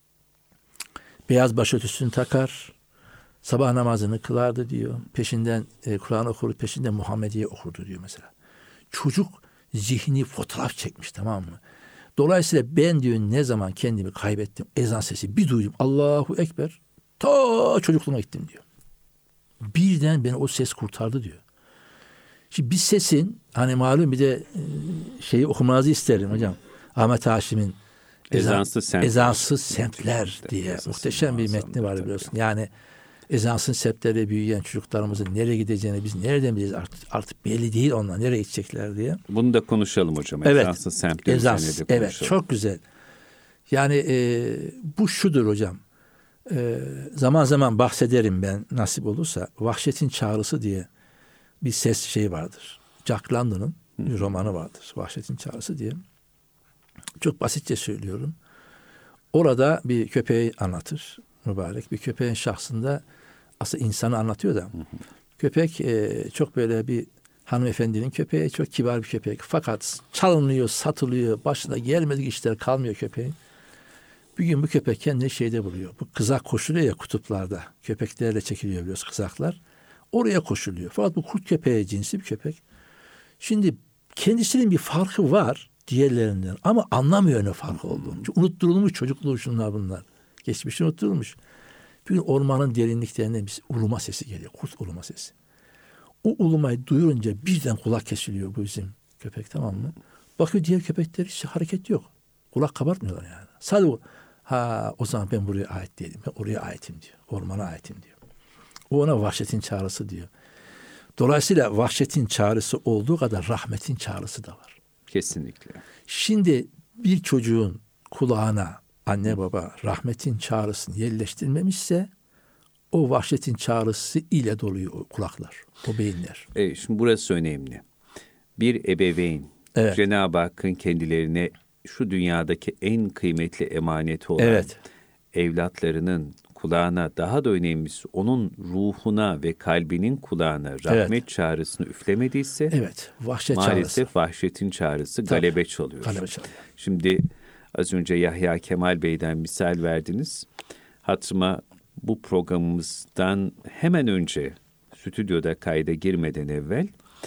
Beyaz başörtüsünü takar. Sabah namazını kılardı diyor. Peşinden Kur'an okur, peşinden Muhammediye okurdu diyor mesela. Çocuk zihni fotoğraf çekmiş tamam mı? Dolayısıyla ben diyor ne zaman kendimi kaybettim, ezan sesi bir duydum. Allahu Ekber. Ta çocukluğuma gittim diyor. Birden beni o ses kurtardı diyor. Şimdi bir sesin hani malum bir de şeyi okumanızı isterim hocam. Ahmet Haşim'in Ezansız Semtler diye muhteşem bir metni var biliyorsun. Yani ezansız semtlerde büyüyen çocuklarımızın nereye gideceğini biz nereden bileceğiz artık belli değil onlar nereye gidecekler diye. Bunu da konuşalım hocam. Evet. Ezansız semtler üzerine de konuşalım. Evet, çok güzel. Yani bu şudur hocam. Zaman zaman bahsederim ben nasip olursa. Vahşetin Çağrısı diye bir ses şey vardır. Jack London'ın bir romanı vardır. Vahşetin Çağrısı diye. Çok basitçe söylüyorum. Orada bir köpeği anlatır. Mübarek bir köpeğin şahsında aslında insanı anlatıyor da. Köpek çok böyle bir hanımefendinin köpeği, çok kibar bir köpek. Fakat çalınıyor, satılıyor, başına gelmedik işler kalmıyor köpeğin. Bir gün bu köpek kendini şeyde buluyor. Bu kızak koşuluyor ya kutuplarda. Köpeklerle çekiliyor biliyoruz kızaklar. Oraya koşuluyor. Fakat bu kurt köpeği cinsi bir köpek. Şimdi kendisinin bir farkı var diğerlerinden ama anlamıyor ne farkı olduğunu. Çünkü unutturulmuş çocukluğu şunlar bunlar. Geçmişi unutturulmuş. Bir gün ormanın derinliklerinden bir uluma sesi geliyor. Kurt uluma sesi. O ulumayı duyurunca birden kulak kesiliyor bu bizim köpek, tamam mı? Bakıyor diğer köpekler hiç hareket yok. Kulak kabartmıyorlar yani. Sadece o zaman ben buraya ait değilim. Ben oraya aitim diyor. Ormana aitim diyor. O ona vahşetin çağrısı diyor. Dolayısıyla vahşetin çağrısı olduğu kadar rahmetin çağrısı da var. Kesinlikle. Şimdi bir çocuğun kulağına anne baba rahmetin çağrısını yerleştirmemişse o vahşetin çağrısı ile doluyor o kulaklar, o beyinler. Evet, şimdi burası önemli. Bir ebeveyn, evet, Cenab-ı Hakk'ın kendilerine şu dünyadaki en kıymetli emaneti olan evlatlarının kulağına, daha da önemlisi onun ruhuna ve kalbinin kulağına rahmet çağrısını üflemediyse maalesef vahşetin çağrısı galebe çalıyor. Şimdi az önce Yahya Kemal Bey'den misal verdiniz. Hatırıma bu programımızdan hemen önce stüdyoda kayda girmeden evvel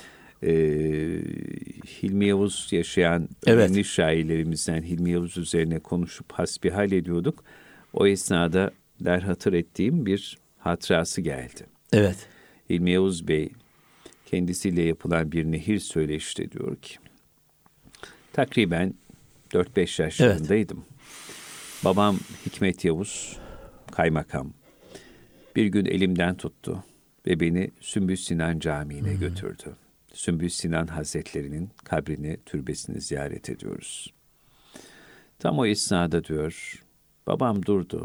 Hilmi Yavuz yaşayan önemli şairlerimizden Hilmi Yavuz üzerine konuşup hasbihal ediyorduk. O esnada derhatır ettiğim bir hatırası geldi. Evet. Hilmi Yavuz Bey kendisiyle yapılan bir nehir söyleşide diyor ki, takriben 4-5 yaşlarındaydım. Babam Hikmet Yavuz, kaymakam, bir gün elimden tuttu ve beni Sümbül Sinan Camii'ne götürdü. Sümbül Sinan Hazretleri'nin kabrini, türbesini ziyaret ediyoruz. Tam o esnada diyor, babam durdu.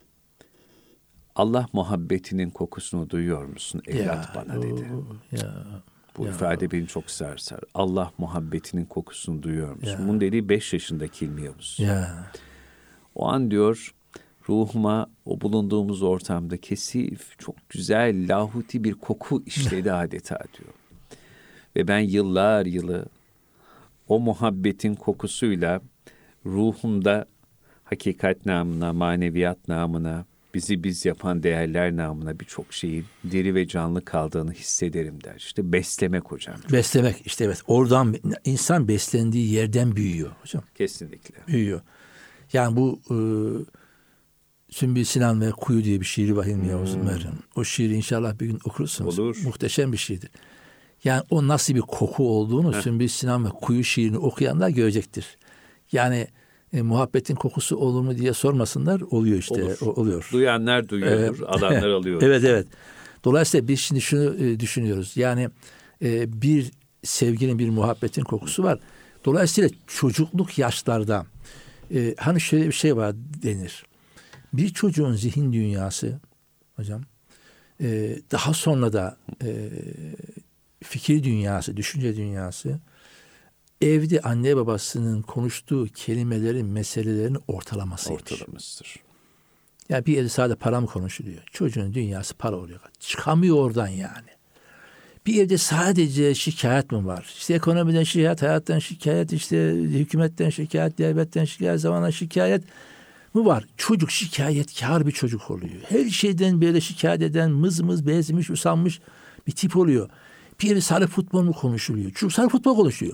Allah muhabbetinin kokusunu duyuyor musun evlat bana dedi. Bu ifade beni çok sarsar. Allah muhabbetinin kokusunu duyuyor musun? Bunun dediği 5 yaşındaki Hilmi Yavuz. O an diyor, ruhuma o bulunduğumuz ortamda kesif, çok güzel, lahuti bir koku işledi adeta diyor. Ve ben yıllar yılı o muhabbetin kokusuyla ruhumda hakikat namına, maneviyat namına, bizi biz yapan değerler namına birçok şeyin diri ve canlı kaldığını hissederim der. İşte beslemek hocam. Beslemek işte evet. Oradan insan beslendiği yerden büyüyor hocam. Kesinlikle. Büyüyor. Yani bu Sümbül Sinan ve Kuyu diye bir şiiri var Hilmi Yavuz'un Meryem. O şiiri inşallah bir gün okursunuz. Olur. Muhteşem bir şiirdir. Yani o nasıl bir koku olduğunu Sümbül Sinan ve Kuyu şiirini okuyanlar görecektir. Yani muhabbetin kokusu olur mu diye sormasınlar. Oluyor işte. Oluyor. Duyanlar duyuyor, alanlar alıyor. Evet. Dolayısıyla biz şimdi şunu düşünüyoruz. Yani bir sevginin, bir muhabbetin kokusu var. Dolayısıyla çocukluk yaşlarda hani şöyle bir şey var denir. Bir çocuğun zihin dünyası hocam daha sonra da fikir dünyası, düşünce dünyası evde anne babasının konuştuğu kelimelerin, meselelerin ortalamasıdır. Yani bir evde sadece para mı konuşuluyor? Çocuğun dünyası para oluyor. Çıkamıyor oradan yani. Bir evde sadece şikayet mi var? İşte ekonomiden şikayet, hayattan şikayet, işte hükümetten şikayet, devletten şikayet, zamanla şikayet mi var? Çocuk şikayetkar bir çocuk oluyor. Her şeyden böyle şikayet eden, mız bezmiş, usanmış bir tip oluyor. Bir evde sadece futbol mu konuşuluyor? Çocuk sadece futbol konuşuyor. Öyle.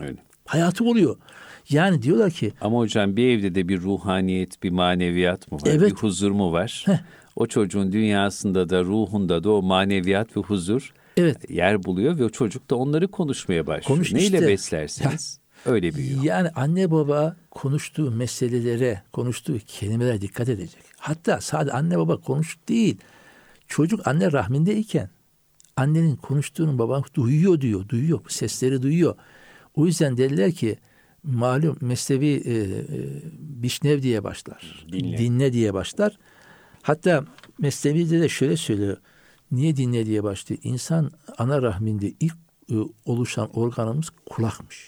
Hayatı oluyor. Yani diyorlar ki... Ama hocam bir evde de bir ruhaniyet, bir maneviyat mı var? Evet. Bir huzur mu var? Heh. O çocuğun dünyasında da ruhunda da o maneviyat ve huzur yer buluyor ve o çocuk da onları konuşmaya başlıyor. Neyle beslerseniz öyle büyüyor. Yani anne baba konuştuğu meselelere, konuştuğu kelimelere dikkat edecek. Hatta sadece anne baba konuş değil. Çocuk anne rahmindeyken annenin konuştuğunu baba duyuyor diyor. Duyuyor. Sesleri duyuyor. O yüzden dediler ki malum Mesnevi Bişnev diye başlar. Dinle diye başlar. Hatta Mesnevi'de de şöyle söylüyor. Niye dinle diye başlıyor? İnsan ana rahminde ilk oluşan organımız kulakmış.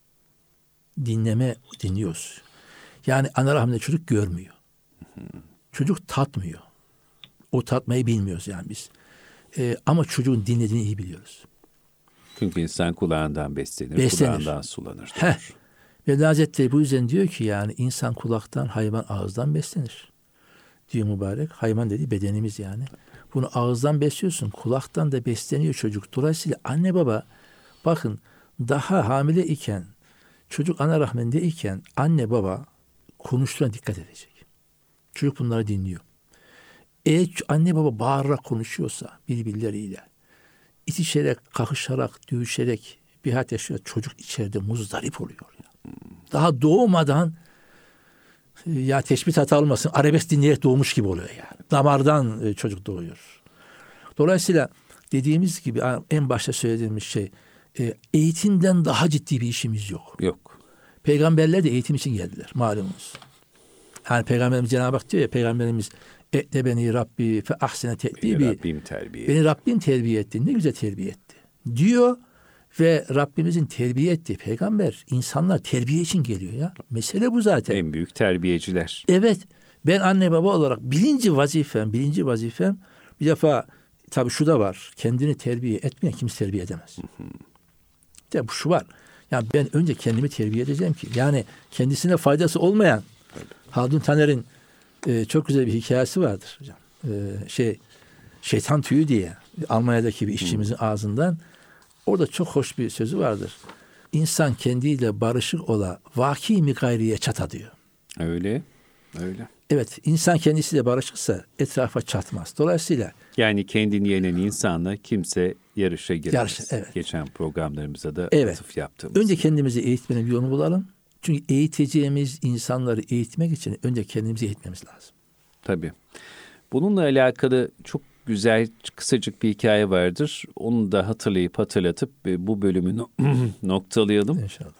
Dinliyoruz. Yani ana rahminde çocuk görmüyor. Çocuk tatmıyor. O tatmayı bilmiyoruz yani biz. Ama çocuğun dinlediğini iyi biliyoruz. Çünkü insan kulağından beslenir. Kulağından sulanır. Ve Hazretleri bu yüzden diyor ki yani insan kulaktan, hayvan ağızdan beslenir. Diyor mübarek. Hayvan dediği bedenimiz yani. Bunu ağızdan besliyorsun. Kulaktan da besleniyor çocuk. Dolayısıyla anne baba bakın daha hamile iken çocuk ana rahminde iken anne baba konuştuğuna dikkat edecek. Çocuk bunları dinliyor. Eğer anne baba bağırarak konuşuyorsa birbirleriyle itişerek, kakışarak, dövüşerek bir hayat yaşıyor. Çocuk içeride muzdarip oluyor. Daha doğmadan ya teşbih hata olmasın arabesk dinleyerek doğmuş gibi oluyor yani. Damardan çocuk doğuyor. Dolayısıyla dediğimiz gibi en başta söylediğimiz şey eğitimden daha ciddi bir işimiz yok. Yok. Peygamberler de eğitim için geldiler malumunuz. Yani Peygamberimiz Cenab-ı Hak diyor ya Peygamberimiz beni Rabbi fe ahsene te'dibi. Beni Rabbim terbiye etti. Ne güzel terbiye etti. Diyor ve Rabbimizin terbiye ettiği peygamber insanlar terbiye için geliyor ya. Mesele bu zaten. En büyük terbiyeciler. Evet. Ben anne baba olarak birinci vazifem bir defa tabii şu da var. Kendini terbiye etmeyen kimse terbiye edemez. Tabii şu var. Yani ben önce kendimi terbiye edeceğim ki yani kendisine faydası olmayan Haldun Taner'in çok güzel bir hikayesi vardır hocam. Şeytan tüyü diye Almanya'daki bir işçimizin ağzından orada çok hoş bir sözü vardır. İnsan kendiyle barışık ola vaki mi gayriye çata diyor. Öyle. Evet, insan kendisiyle barışıksa etrafa çatmaz. Dolayısıyla yani kendini yenen insanla kimse yarışa giremez. Evet. Geçen programlarımıza da atıf yaptığımız. Önce kendimizi eğitmenin bir yolunu bulalım. Çünkü eğiteceğimiz insanları eğitmek için önce kendimizi eğitmemiz lazım. Tabii. Bununla alakalı çok güzel kısacık bir hikaye vardır. Onu da hatırlatıp bu bölümü noktalayalım. İnşallah.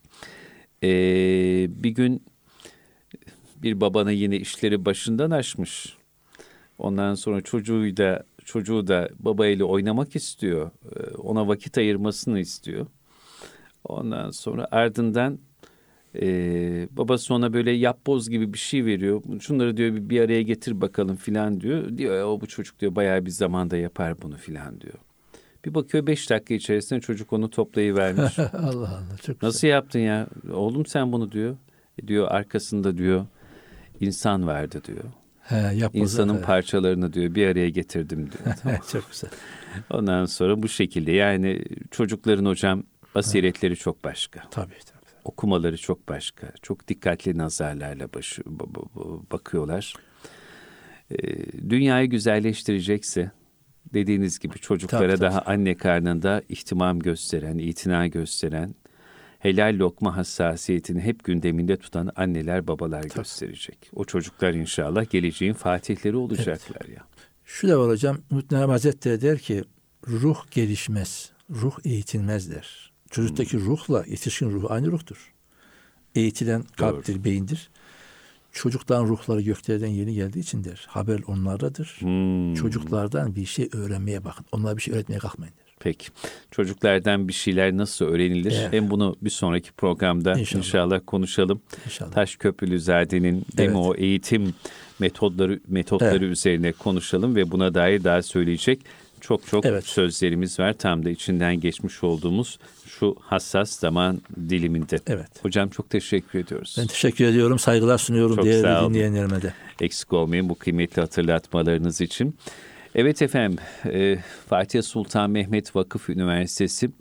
Bir gün bir babana yine işleri başından aşmış. Ondan sonra çocuğu da babayla oynamak istiyor. Ona vakit ayırmasını istiyor. Ondan sonra ardından babası ona böyle yapboz gibi bir şey veriyor. Şunları diyor bir araya getir bakalım filan diyor. Diyor bu çocuk diyor bayağı bir zamanda yapar bunu filan diyor. Bir bakıyor 5 dakika içerisinde çocuk onu toplayıvermiş. Allah Allah çok güzel. Nasıl yaptın ya? Oğlum sen bunu diyor. Diyor arkasında diyor insan vardı diyor. İnsanın parçalarını diyor bir araya getirdim diyor. Tamam. Çok güzel. Ondan sonra bu şekilde yani çocukların hocam basiretleri çok başka. Tabii. Okumaları çok başka. Çok dikkatli nazarlarla bakıyorlar. Dünyayı güzelleştirecekse dediğiniz gibi çocuklara tabii. daha anne karnında ihtimam gösteren, itina gösteren, helal lokma hassasiyetini hep gündeminde tutan anneler, babalar gösterecek. O çocuklar inşallah geleceğin fatihleri olacaklar ya. Şu da var hocam, Muhtemelen Hazretleri der ki ruh gelişmez, ruh eğitilmez der. Çocuktaki ruhla yetişkin ruhu aynı ruhtur. Eğitilen kalptir, beyindir. Çocukların ruhları göklerden yeni geldiği için der. Haber onlardadır. Çocuklardan bir şey öğrenmeye bakın. Onlara bir şey öğretmeye kalkmayın der. Peki. Çocuklardan bir şeyler nasıl öğrenilir? Evet. Hem bunu bir sonraki programda inşallah konuşalım. İnşallah. Taşköprülüzade'nin o eğitim metotları üzerine konuşalım ve buna dair daha söyleyecek çok sözlerimiz var. Tam da içinden geçmiş olduğumuz şu hassas zaman diliminde. Evet. Hocam çok teşekkür ediyoruz. Ben teşekkür ediyorum. Saygılar sunuyorum değerli dinleyenlerime de. Eksik olmayın bu kıymetli hatırlatmalarınız için. Evet efendim, Fatih Sultan Mehmet Vakıf Üniversitesi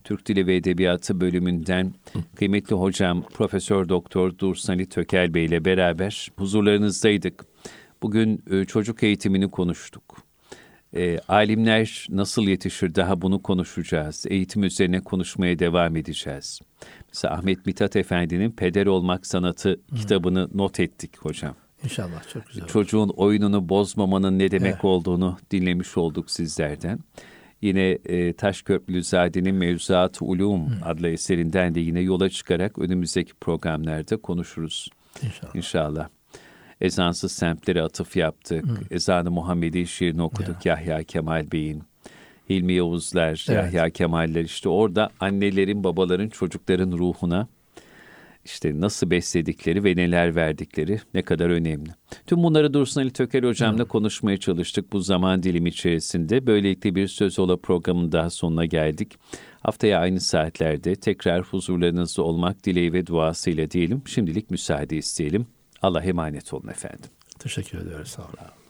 Türk Dili ve Edebiyatı bölümünden kıymetli hocam Profesör Doktor Dursun Ali Tökel Bey ile beraber huzurlarınızdaydık. Bugün çocuk eğitimini konuştuk. Alimler nasıl yetişir, daha bunu konuşacağız. Eğitim üzerine konuşmaya devam edeceğiz. Mesela Ahmet Mithat Efendi'nin Peder Olmak Sanatı kitabını not ettik hocam. İnşallah çok güzel olur. Çocuğun oyununu bozmamanın ne demek olduğunu dinlemiş olduk sizlerden. Yine Taşköprülüzade'nin Mevzuat-ı Ulûm adlı eserinden de yine yola çıkarak önümüzdeki programlarda konuşuruz. İnşallah. Ezansız semtlere atıf yaptık. Ezan-ı Muhammedi şiirini okuduk Yahya Kemal Bey'in. Hilmi Yavuzlar, Yahya Kemaller, işte orada annelerin, babaların, çocukların ruhuna işte nasıl besledikleri ve neler verdikleri ne kadar önemli. Tüm bunları Dursun Ali Tökel hocamla konuşmaya çalıştık bu zaman dilimi içerisinde. Böylelikle bir Söz Ola programının daha sonuna geldik. Haftaya aynı saatlerde tekrar huzurlarınızda olmak dileği ve duasıyla diyelim. Şimdilik müsaade isteyelim. Allah'a emanet olun efendim. Teşekkür ediyoruz. Sağ olun.